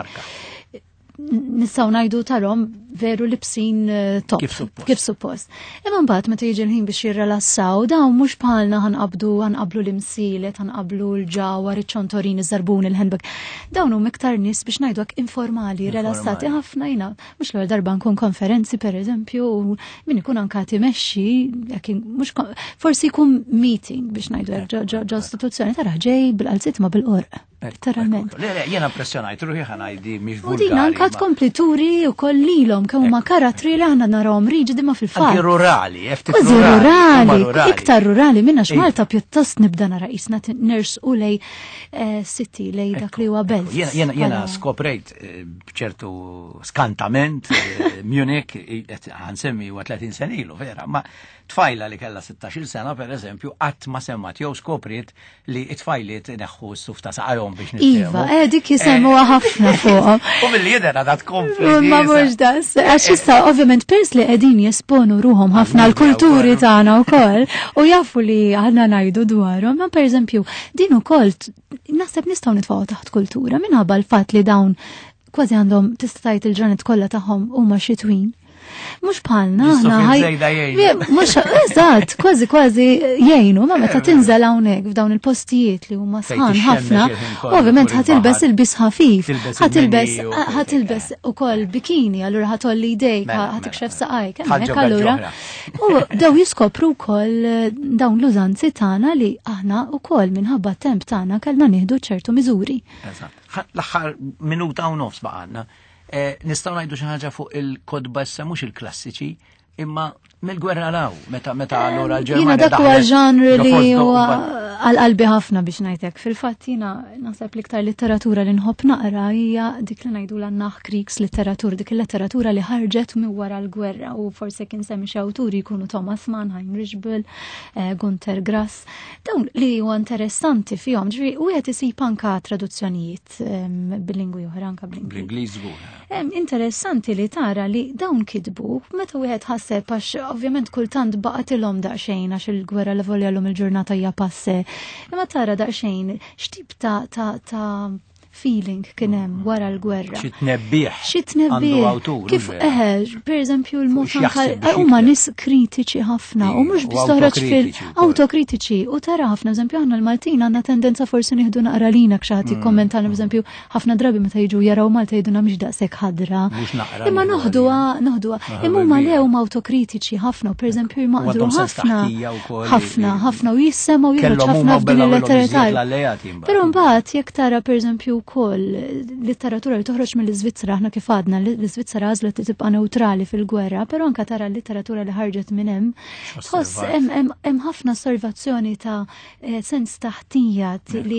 nistgħu ngħidu tarhom veru libsin top kif suppost. Imma mbagħad meta jiġi l-ħin biex jirrelassaw dawn mhux bħalna ħanqabdu ħanqablu l-imsielet, ħanqablu l-ġawar, iċ-ċontorin, iż-żarbun, il-handbag. Dawn huma iktar nies biex ngħidu hekk informali, relassati ħafna jiena mhux l-ewwel darba nkun konferenzi pereżempju u min ikun anke timexxi mhux forsi jkun meeting biex ngħidu hekk ġo istituzzjoni tara ġej bil-qalziet ma bil-qorq. Literalment. Jiena impressjonajt ruħi ħanajdi mhix vulgari. U din anke tkompli turi wkoll lilhom kemm huma karattri li aħna narahom riġidi ma fil-fatt. Anke rurali, ftit rurali. Iktar rurali minna x'Malta pjuttost nibda nara qisna nersqu lej city lej dak li huwa belt. Jiena skoprejt b'ċertu skantament Munich ħansemmi huwa tletin sen ilu vera, ma tfajla li kellha sittax-il sena pereżempju qatt ma semmat jew skopriet li t-tfajliet ineħħu s-suf ta' saqajhom biex nitkellmu. Iva, eh dik jisemmuha ħafna fuqhom. U mill-lider għadha tkompli. Ma mhux das, għax issa ovvjament pers li qegħdin jesponu ruhom ħafna l-kulturi tagħna wkoll u jafu li aħna ngħidu dwarhom, ma pereżempju din ukoll naħseb nistgħu nitfgħu taħt kultura minħabba l-fatt li dawn kważi għandhom tista' tgħid il-ġranet kollha tagħhom huma xitwin. Mux bħalna, aħna mux, eżatt, kważi kważi jgħinu, ma meta tinżel hawnhekk f'dawn il-postijiet li huma sħan ħafna, ovvjament ħatilbes il-bis ħafif, ħatilbes ħatilbes ukoll bikini, allura ħatolli jdejk, ħatikxef saqajk, hemmhekk allura. U daw jiskopru wkoll dawn l-użanzi tagħna li aħna wkoll minħabba temp tagħna kellna nieħdu ċertu miżuri. L-aħħar minuta u nofs baqgħna. Nistgħu ngħidu xi ħaġa fuq il-kodba issa mhux il-klassiċi, imma mill-gwerra law, meta meta allura l-Ġermanja. Jiena dak huwa ġanru li huwa għal-qalbi ħafna biex ngħidlek. Fil-fatt jiena naħseb l-iktar letteratura li nħobb naqra hija dik li ngħidu l-Naħ Creeks letteratur, dik il-letteratura li ħarġet minn wara l-gwerra u forse kien semmi xi awturi jkunu Thomas Mann, Heinrich Böll, Gunter Grass. Dawn li huwa interessanti fihom, ġifieri wieħed isib anke traduzzjonijiet bil-lingwi oħra anke bl-Ingliż żgur. Interessanti li tara li dawn kitbu meta wieħed ħasseb għax ovvjament kultant baqatilhom daqsxejn għax il-gwerra li voljallhom il-ġurnata hija passe. Imma tara daqsxejn x'tip ta' ta' ta' feeling kien hemm wara l-gwerra. Xi tnebbieħ. Xi tnebbieħ. Kif eħe, pereżempju l-mod anke huma nies kritiċi ħafna u mhux biss toħroġ fil-autokritiċi u tara ħafna eżempju aħna l-Maltin għandna tendenza forsi nieħdu naqra lina xi ħadd jikkommentana eżempju ħafna drabi meta jiġu jaraw Malta jgħiduna mhix daqshekk ħadra. Imma noħduha noħduha imma huma le huma autokritiċi ħafna u pereżempju jmaqdru ħafna ħafna ħafna u jissemgħu jieħu ħafna f'din il-letteratura. Però mbagħad jekk tara pereżempju wkoll litteratura li toħroġ mill-Iżvizzera aħna kif għadna l-Iżvizzera għażlet li tibqa' neutrali fil-gwerra, però anke tara l-litteratura li ħarġet minn hemm. Tħoss hemm ħafna osservazzjoni ta' sens taħtija li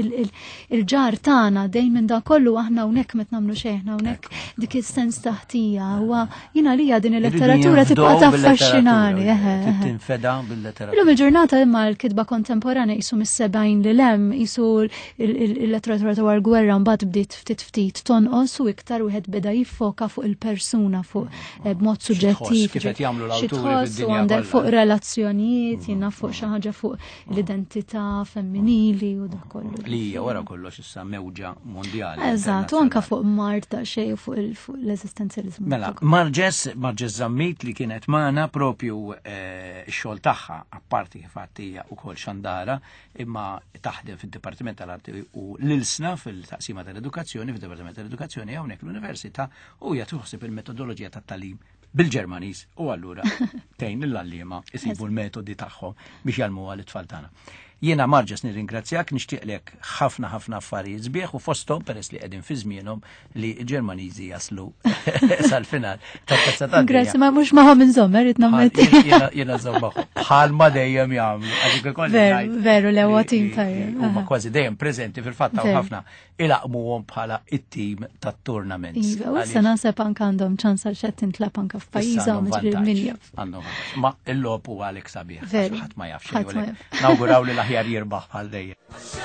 il-ġar tagħna dejjem minn dan kollu aħna hawnhekk met nagħmlu xejn hawnhekk dik is-sens taħtija huwa jiena lija din il-letteratura tibqa' taffaxxinani. Tinfeda bil-letteratura. Illum il-ġurnata imma l-kitba kontemporanja qisu mis-sebgħin li hemm qisu il-letteratura ta' gwerra mbagħad bdiet ftit ftit tonqos u iktar wieħed beda jiffoka fuq il-persuna fuq b'mod suġġettiv. Kif qed jagħmlu l-awturi fid-dinja għandek fuq relazzjonijiet, jiena fuq xi ħaġa fuq l-identità femminili u dak kollu. Li hija wara kollox issa mewġa mondjali. Eżatt, u anke fuq Mart ta' xejn fuq l-eżistenzjaliżmu. Mela, Marġes Marġes Żammit li kienet magħna propju x-xogħol tagħha apparti kif għadd hija wkoll xandara imma taħdem fid-Dipartiment tal-Arti u l-ilsna fil-taqsima tal-edukazzjoni, fil-Departiment tal-Edukazzjoni hawnhekk l-Università u hija tuħsib il-metodoloġija tat-tagħlim bil-Ġermaniż u allura tgħin lill-għalliema isibu l-metodi tagħhom biex jgħallmuha l-itfal tagħna. Jiena Marġes nirringrazzjak, nixtieqlek ħafna ħafna affarijiet sbieħ u fosthom peress li qegħdin fi żmienhom li Ġermaniżi jaslu sal-final tat-tazza tad-dinja. Grazzi ma mhux magħhom inżomm, irid nammetti. Jiena żomm magħhom. Bħalma dejjem jagħmlu. Veru, veru l-ewwa tim tajjeb. Huma kważi dejjem preżenti fil-fatt hawn ħafna ilaqmuhom bħala it-tim tat-tournaments. Iva, u issa naħseb anke għandhom ċans għal xed tintlab anke f'pajjiżhom mill-minja. Ma l-logħob huwa għalhekk sabiħ. Ħadd ma jafx xejn. Nawguraw li jar jirbaħ bħal dejjem.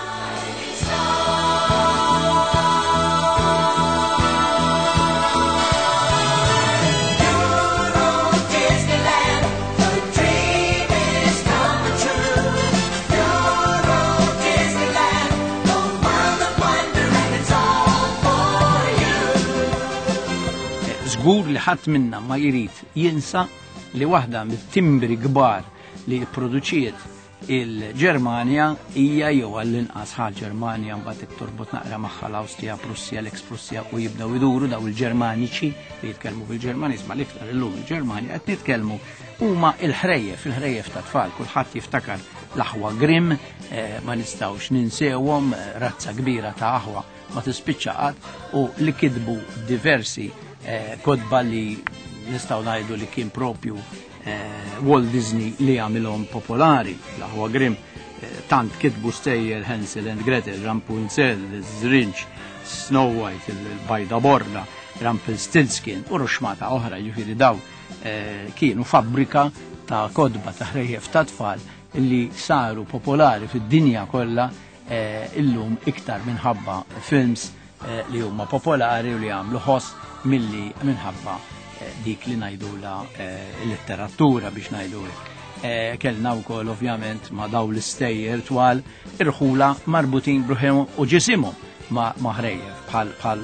Żgur li ħadd minna ma jrid jinsa li waħda mit-timbri kbar li pproduċiet il-Ġermanja hija jew għall-inqas ħal Ġermanja mbagħad torbot naqra magħha l-Awstrija, Prussja, l-eks-Prussja u jibdew iduru daw il-Ġermaniċi li jitkellmu bil-Ġermaniż ma l-iktar illum il-Ġermanja qed nitkellmu huma il-ħrejjef, il-ħrejjef ta' tfal, kulħadd jiftakar l-aħwa Grimm, ma nistgħux ninsewhom razza kbira ta' aħwa ma tispiċċa qatt u li kitbu diversi kodba li nistgħu ngħidu li kien propju Walt Disney li għamilhom popolari, l-aħwa Grimm tant kitbu stejjer Hansel and Gretel, Rapunzel, Zrinch, Snow White, il-Bajda Borda, Rumpelstiltskin u ruxmata oħra ġifieri daw kienu fabbrika ta' kodba ta' ħrejjef ta' tfal li saru popolari fid-dinja kollha illum iktar minħabba films li huma popolari u li għamlu ħoss milli minħabba dik li ngħidula l-letteratura biex ngħidu hekk. Kellna wkoll ovvjament ma' daw l-istejjer twal irħula marbutin bruħhom u ġisimhom ma' ħrejjef bħal bħal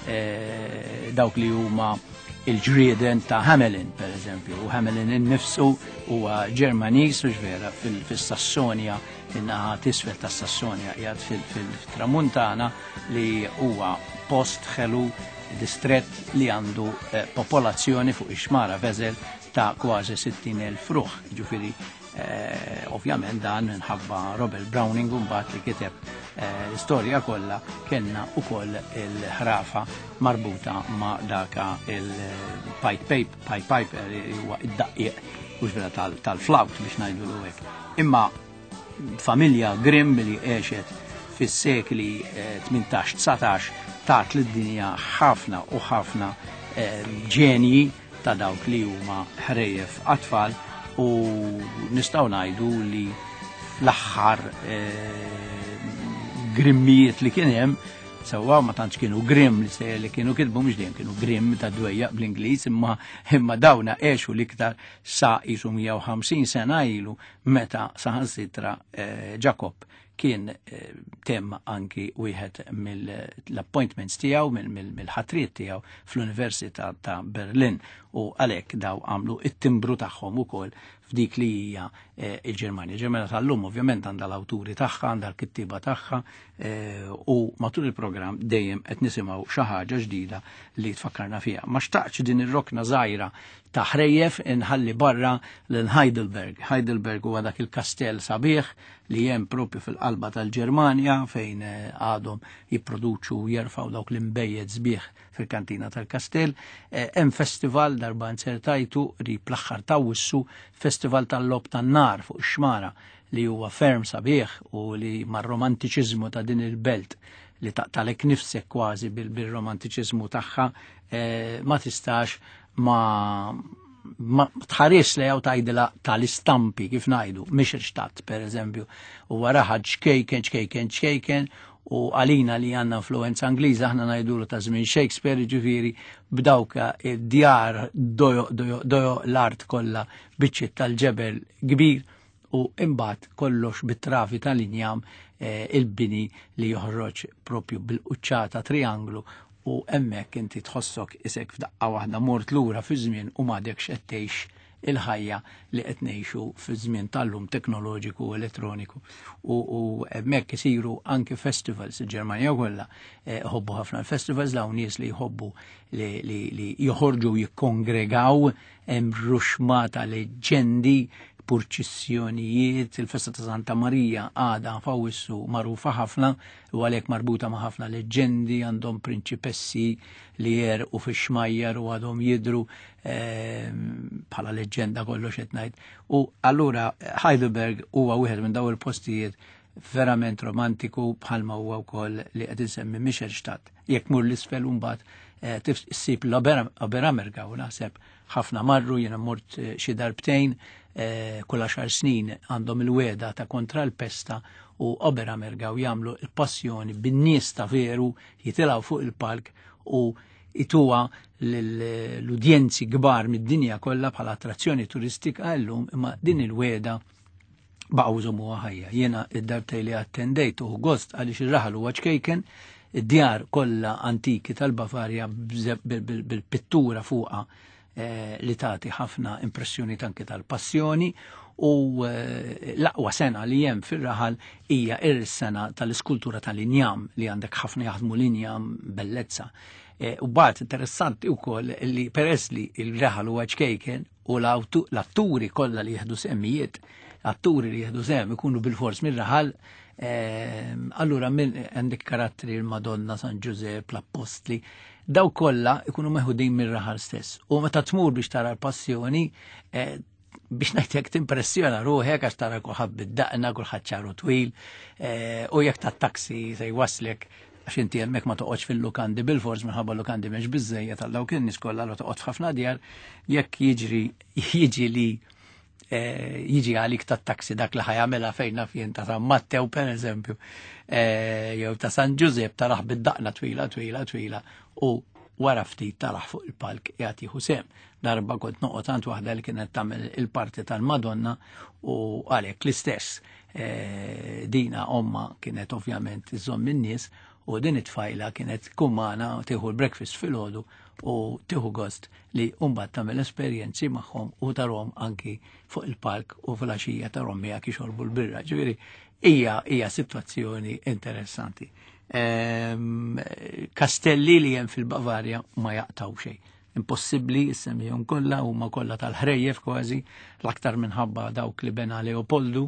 dawk li huma il-ġrieden ta' Hamelin pereżempju u Hamelin innifsu huwa Ġermaniż u ġvera fis-Sassonja in-naħa t'isfel tas-Sassonja qiegħed fil-Tramuntana li huwa post ħelu distrett li għandu eh, popolazzjoni fuq ix-xmara Veżel ta' kważi sittin elf ruħ. Ġifieri eh, ovvjament dan minħabba Robert Browning u mbagħad li kiteb eh, l-istorja kollha kellna wkoll il-ħrafa marbuta ma' daka il-Pied Piper, Pied Piper huwa id-daqqiq u tal-flawt biex ngħidu hekk. Imma familja Grimm li għexet fis-sekli tmintax tsatax tat lid-dinja ħafna u ħafna ġenji ta' dawk li huma ħrejjef għatfall u nistgħu ngħidu li l-aħħar grimmijiet li kien hemm sewwa ma tantx kienu grimm li se li kienu kitbu mhux dejjem kienu grimm ta' dwejjaq bl-Ingliż imma imma dawna għexu l-iktar sa qisu mija u ħamsin sena ilu meta saħansitra Jacob kien temm anki wieħed mill-appointments tiegħu mill-ħatriet tiegħu fl-Università ta' Berlin u għalhekk daw għamlu it-timbru tagħhom ukoll f'dik li hija il-Ġermanja. Ġermanja tal-lum ovvjament għandha l-awturi tagħha, għandha l-kittiba tagħha u matul il-programm dejjem qed nisimgħu xi ħaġa ġdida li tfakkarna fiha. Ma xtaqx din ir-rokna żgħira ta' ħrejjef inħalli barra l-Heidelberg. Heidelberg huwa dak il-kastell sabiħ li hemm propju fil-qalba tal-Ġermanja fejn għadhom jipproduċu u jerfgħu dawk l-imbejjed sbieħ fil-kantina tal-kastell. Hemm festival darba nsertajtu li pl-aħħar ta' wissu festival tal-lob tan-nar fuq ix-xmara li huwa ferm sabiħ u li mar-romantiċiżmu ta' din il-belt li taqtalek nifsek kważi bil-romantiċiżmu tagħha ma tistax ma ma tħares li għaw tajdila tal-istampi kif najdu, Michelstadt per eżempju, u waraħad xkejken, xkejken, xkejken, u għalina li għanna influenza Angliża aħna najdulu ta' żmien Shakespeare ġifiri b'dawka djar dojo, dojo, dojo l-art kollha biċċiet tal-ġebel kbir u imbagħad kollox bit-trafi tal-injam eh, il-bini li joħroġ propju bil-quċċata trianglu u hemmhekk inti tħossok isek f'daqqa waħda mort lura fi żmien u m'għadekx qed tgħix il-ħajja li qed ngħixu fi żmien tal-lum teknoloġiku u elettroniku. U hemmhekk isiru anke festivals il-Ġermanja kollha ħobbu ħafna l-festivals dawn nies li jħobbu li, li, li joħorġu jikkongregaw hemm ruxmata leġendi purċissjonijiet, il-festa ta' Santa Marija għada fawissu marufa ħafna u għalhekk marbuta ma' ħafna leġendi għandhom prinċipessi li jerqu fix-xmajjar u għadhom jidru bħala eh, leġenda kollox qed ngħid. U allura Heidelberg huwa wieħed minn daw il-postijiet verament romantiku bħalma huwa wkoll li qed insemmi Michelstadt. Jekk mur l-isfel mbagħad eh, tissib l-Oberammergau naħseb ħafna marru jiena mort xi darbtejn eh, kull għaxar snin għandhom il-weda ta' kontra l-pesta u Oberammergau jagħmlu l-passjoni bin-nies ta' veru jitilgħu fuq il-palk u ituwa l-udjenzi kbar mid-dinja kollha bħala attrazzjoni turistika llum imma din il-weda baqgħu żommuha ħajja. Jiena id-darbtej li attendejt u gost għaliex ir-raħal huwa ċkejken id-djar kollha antiki tal-Bavarja bil-pittura fuqha li tagħti ħafna impressjoni tanki tal-passjoni u l-aqwa sena li hemm fir-raħal hija ir-sena tal-iskultura tal-injam li għandek ħafna jaħdmu l-injam bellezza. U bad interessanti wkoll li peress li l-raħal huwa ċkejken u l-atturi kollha li jieħdu semmijiet, atturi li jieħdu semm ikunu bil-fors mir-raħal allura minn għandek karatteri l-Madonna, San Giuseppe, l-Apostli, daw kollha ikunu meħudin mir-raħal stess. U meta tmur biex tara l-passjoni biex ngħidlek timpressjona ruħek għax tara kulħadd bid-daqna, kulħadd ċaru twil u jekk tat-taksi se jwasslek għax inti hemmhekk ma toqgħodx fil-lukandi bil-fors minħabba l-lukandi mhux biżżejjed għal dawk in-nies kollha allura toqgħod f'ħafna djar jekk jiġri jiġi li jiġi għalik ta' taksi dak li ħajamela fejna fjen ta' San Mattew per eżempju jew ta' San Giuseppe taraħ bid-daqna twila twila twila u wara ftit taraħ fuq il-palk jagħti sem. Darba kont noqgħod għand waħda li kienet tagħmel il-parti tal-Madonna u għalhekk l-istess dina omma kienet ovvjament iżomm min-nies u din it-tfajla kienet kumana tieħu l-breakfast filgħodu u tieħu gost li mbagħad tagħmel esperjenzi magħhom u tarhom anki fuq il-park u fil-għaxija tarhom miegħek jixorbu l-birra. Ġifieri hija hija sitwazzjoni interessanti. Ehm, kastelli li hemm fil-Bavarja ma jaqtaw xejn. Impossibbli issemmihom kollha huma kollha tal-ħrejjef kważi l-aktar minħabba dawk li bena Leopoldu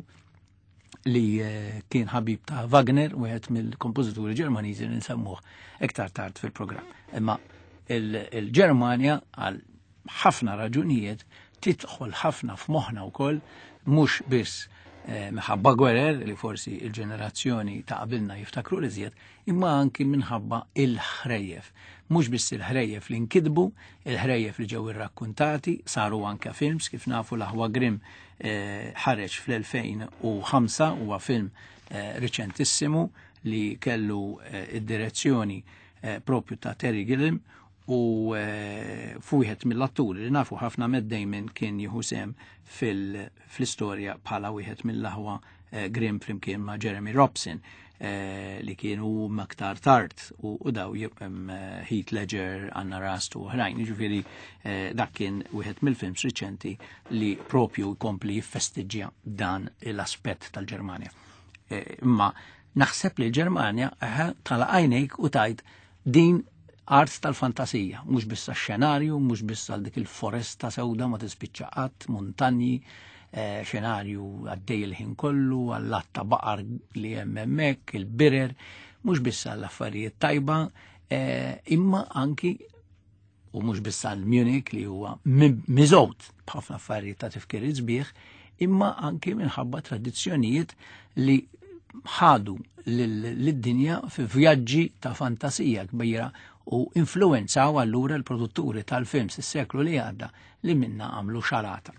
li kien ħabib ta' Wagner, wieħed mill-kompożituri Ġermaniżi li nsemmuh iktar tard fil-programm. Imma il-Ġermanja għal ħafna raġunijiet tidħol ħafna f'moħħna wkoll mhux biss minħabba gwerer li forsi il-ġenerazzjoni ta' qabilna jiftakru li żjed, imma anki minħabba il-ħrejjef. Mhux biss il-ħrejjef li nkidbu, il-ħrejjef li ġew irrakkuntati, saru anke films kif nafu l-Aħwa Grimm ħareġ fl-elfejn u ħamsa huwa film riċentissimu li kellu id-direzzjoni propju ta' Terry Gilliam u fuħet mill-atturi li nafu ħafna Matt Damon kien jieħu sem fil-istorja bħala wieħed mill-Aħwa Grimm flimkien ma' Jeremy Robson li kienu maktar tard u daw Heath Ledger, Anna Rust u oħrajn. Jiġifieri dak kien wieħed mill-films riċenti li propju jkompli jiffestiġġja dan l-aspett tal-Ġermanja. Imma naħseb li l-Ġermanja tala għajnejk u tajt din art tal-fantasija, mhux biss xenarju, mhux biss għal dik il-foresta sewda ma tispiċċa qatt, muntanji, xenarju għaddej il-ħin kollu, għall-latta baqar li hemm hemmhekk, il-birer, mhux biss għall-affarijiet tajba, imma anki u mhux biss għal Munich li huwa miżgħud b'ħafna affarijiet ta' tifkir sbieħ, imma anki minħabba tradizzjonijiet li ħadu lid-dinja fi vjaġġi ta' fantasija kbira u influenzaw allura l-produtturi tal-films is-seklu li għadda li minna għamlu xarata.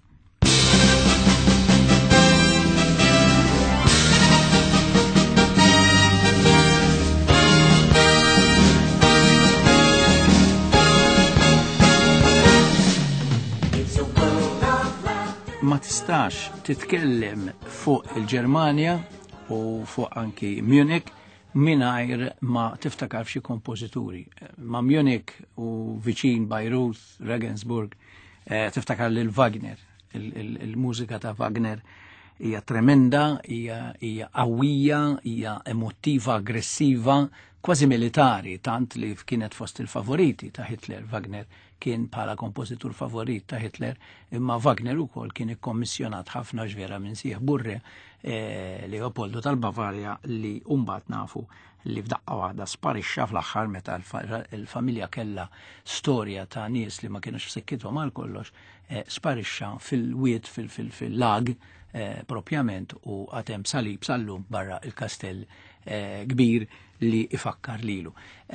Ma tistax titkellem fuq il-Ġermanja u fuq anki Munich mingħajr ma tiftakar f'xi kompożituri. Ma Munich u viċin Bayreuth, Regensburg, tiftakar lil Wagner. Il-mużika ta' Wagner hija tremenda, hija qawwija, hija emotiva, aggressiva, kważi militari, tant li kienet fost il-favoriti ta' Hitler. Wagner kien bħala kompożitur favorit ta' Hitler, imma Wagner ukoll kien ikkommissjonat ħafna ġvera minn sieħ Burre Leopoldo tal-Bavarja li umbat nafu li f'daqqa waħda sparixxa fl-aħħar meta l-familja kellha storja ta' nies li ma kienux sekkithom għal kollox, sparixxa fil-wied fil-lag propjament u għatem salib sallum barra il-kastell kbir li ifakkar lilu.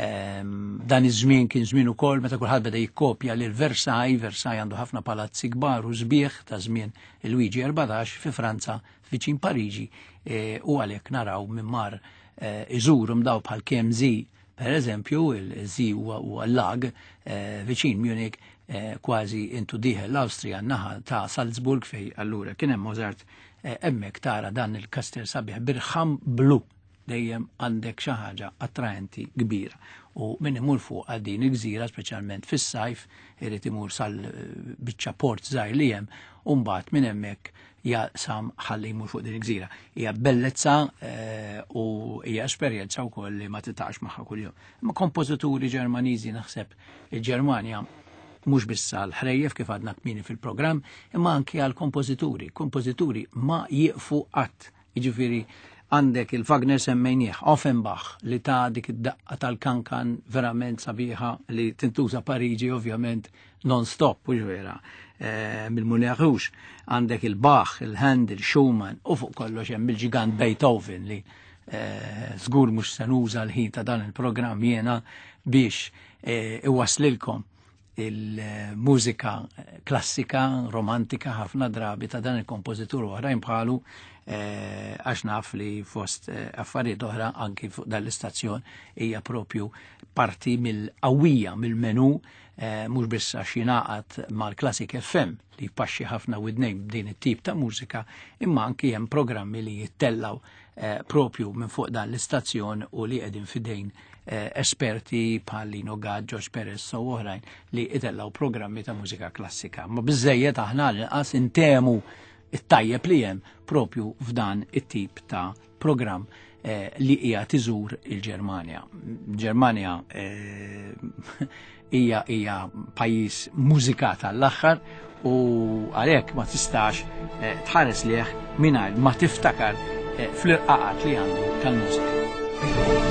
Dan iż-żmien kien żmien ukoll meta kulħadd beda jikkopja lil Versailles, Versailles għandu ħafna palazzi kbar u sbieħ ta' żmien Luigi erbatax fi Franza viċin Pariġi u għalhekk naraw minn mar iżuru mdaw bħal kemm Zi, per eżempju, il-Zi huwa l-lag viċin Munich kważi intu diħel l-Awstrija naħa ta' Salzburg fej allura kien hemm Mozart hemmhekk tara dan il-kastell sabiħ birħam blu dejjem għandek xi ħaġa attraenti kbira. U min imur fuq għal din il-gżira, speċjalment fis-sajf, irid imur sal-biċċa port żgħir li hemm, u mbagħad minn hemmhekk jaqsam ħalli jmur fuq din il-gżira. Hija bellezza u hija esperjenza wkoll li ma titaqx magħha kuljum. Imma kompożituri Ġermaniżi naħseb il-Ġermanja mhux biss għal ħrejjef kif għadna kmieni fil-programm, imma anke għal kompożituri. Kompożituri ma jieqfu qatt. Jiġifieri għandek il-Wagner semmejnieh, Offenbach li ta' dik id-daqqa tal-kankan verament sabiħa li tintuża Pariġi ovvjament non-stop, u ġvera, mill-Moulin Rouge. Għandek il-Bach, il-Handel, Schumann, u fuq kollox hemm il-ġigant Beethoven li żgur mhux se nuża l-ħin ta' dan il-programm jiena biex iwaslilkom il-mużika klassika, romantika, ħafna drabi ta' dan il-kompożitur oħrajn bħalu għax naf li fost affarijiet oħra anki fuq dal-istazzjon hija propju parti mill-qawwija mill-menu mhux biss għax jingħaqad mal-Classic F M li jpaxxi ħafna widnejn din it-tip ta' mużika, imma anki hemm programmi li jittellaw propju minn fuq dan l-istazzjon u li qegħdin fidejn esperti bħal Lino Gadd, George Perez u oħrajn li jitellaw programmi ta' mużika klassika. Ma biżejjed aħna l-inqas intemu it-tajjeb li hemm propju f'dan it-tip ta' programm li hija tiżur il-Ġermanja. Ġermanja hija hija pajjiż mużikat għall-aħħar u għalhekk ma tistax tħares lieh mingħajr ma tiftakar fl-irqaqat li għandu tal-mużika.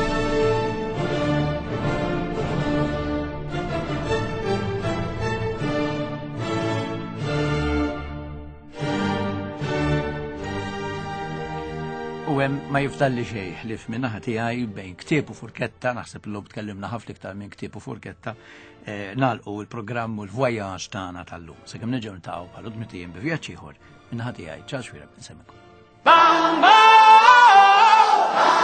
ma jiftalli xej ħlif minnaħa tiegħi bejn ktieb u furketta, naħseb l-lum tkellimna ħafna iktar minn ktieb u furketta, nagħlqu l-programm u l-vwajaġġ tagħna tal-lum. Sakemm nerġgħu niltaqgħu bħal udmitien bi vjaġġ ieħor minnaħa tiegħi. Ċaw xwieqa insemmikom.